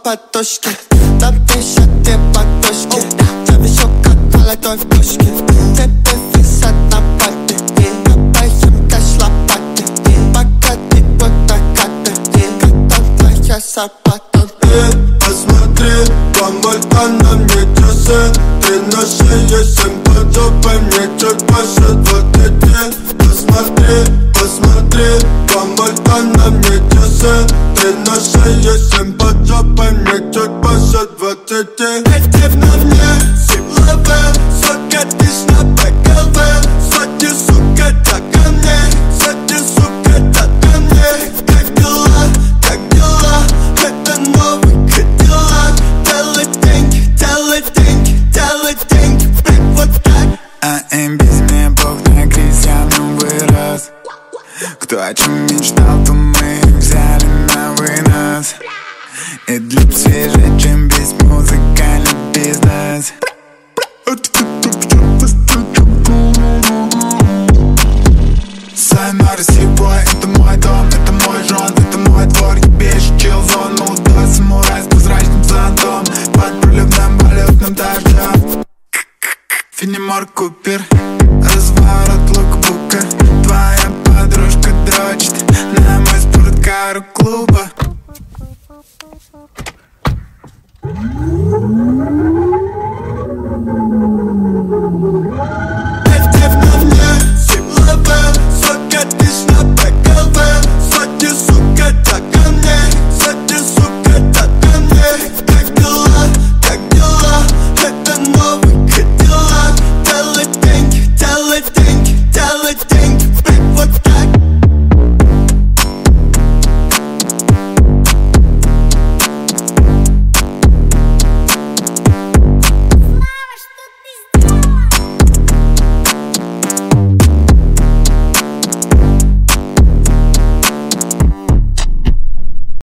подушке. На пишет две подушки. Я вижу, как молодой в пушке. Тебе висят на папе. Копаем кэш лопаты. Пока ты вот накаты. Готовая зарплата. Посмотри, помоль-то на мне часы. Ты на шее 7 подобай мне чуть больше 20. Посмотри, помоль-то на мне часы. Ты на шее 7 подобай мне чуть больше 20. Эти на мне силовые, сука, ты ж на БКВ. Сзади, сука, так ко мне. Сзади, сука, так ко мне. Как дела, как дела? Это новый Кадиллак. Делай деньги, делай деньги, делай деньги. Блин, вот так. А им без меня Бог на кризис, я в нем вырос. Кто о чем мечтал, то мы взяли на вынос. И для свежее, чем весь музыкальный бизнес. Сайонара, сибой, это мой дом, это мой жон, это мой двор. Ебешь, чил зон, молодой самурай с прозрачным зонтом. Под проливным валютным дождем. Фенемор Купер, разворот лукбука. Твоя подружка дрочит на мой спорткар у клуба.